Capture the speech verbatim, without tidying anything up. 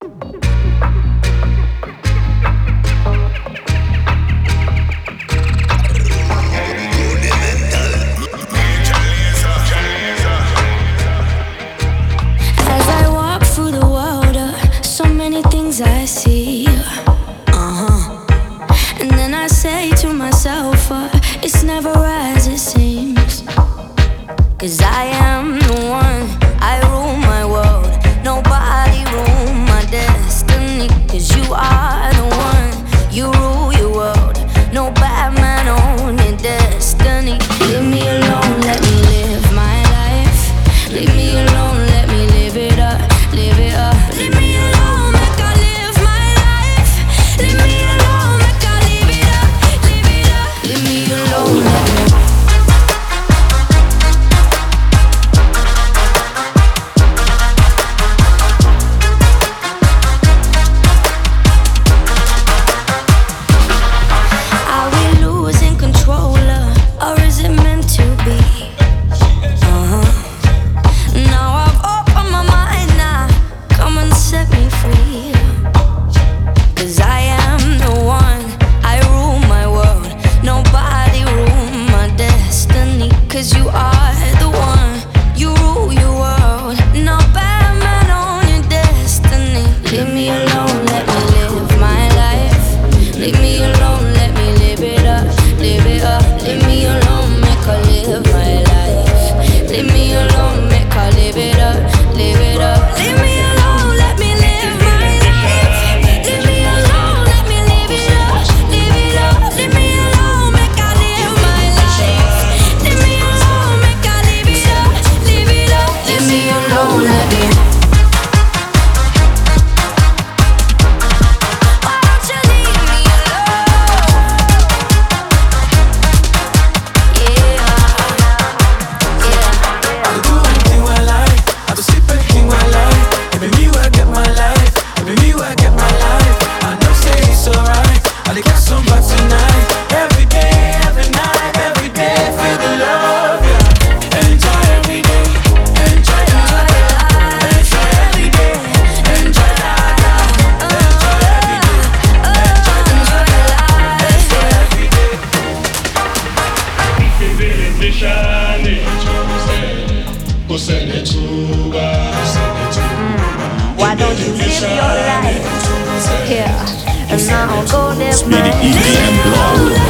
I see, uh-huh. And then I say to myself, uh, it's never as it seems. Cause I am the one, I rule my world. Nobody rule my destiny. Cause you are the one, you rule your world. No bad man on your destiny. Leave me alone, let me live my life. Leave me alone, let me live it up, live it up. Leave me alone. Leave me alone, make I live it up, live it up. Leave me alone, let me. Are we losing control, or is it meant to be? Uh-huh. Now I've opened my mind, now come and set me free. Cause I am the one, I rule my world. Nobody rule my destiny. Cause you are the one, you rule your world. No bad man on your destiny. Leave me alone, let me live my life. Leave me alone, let me live it up, live it up. Leave me alone, make her live my life. Leave me alone, make her live it up, live it up. Leave me alone, let me live my life. Leave me alone, let me live it up, live it up. Leave me alone, make I live my life. Leave me alone, make I live it up, live it up. Leave me alone, let me. Why don't you leave me alone? Yeah, yeah. I do anything I like, I do sleep anything I like. Baby, me will get my life, baby, me will get my life. I know say it's alright, I dey get some back tonight. Every day, every night, every day, feel the love, yeah. Enjoy every day, enjoy that, enjoy every day, enjoy that, enjoy every day, enjoy that, enjoy every day. Why don't you live your life? Yeah, and I'll go live mine. E D M Blog.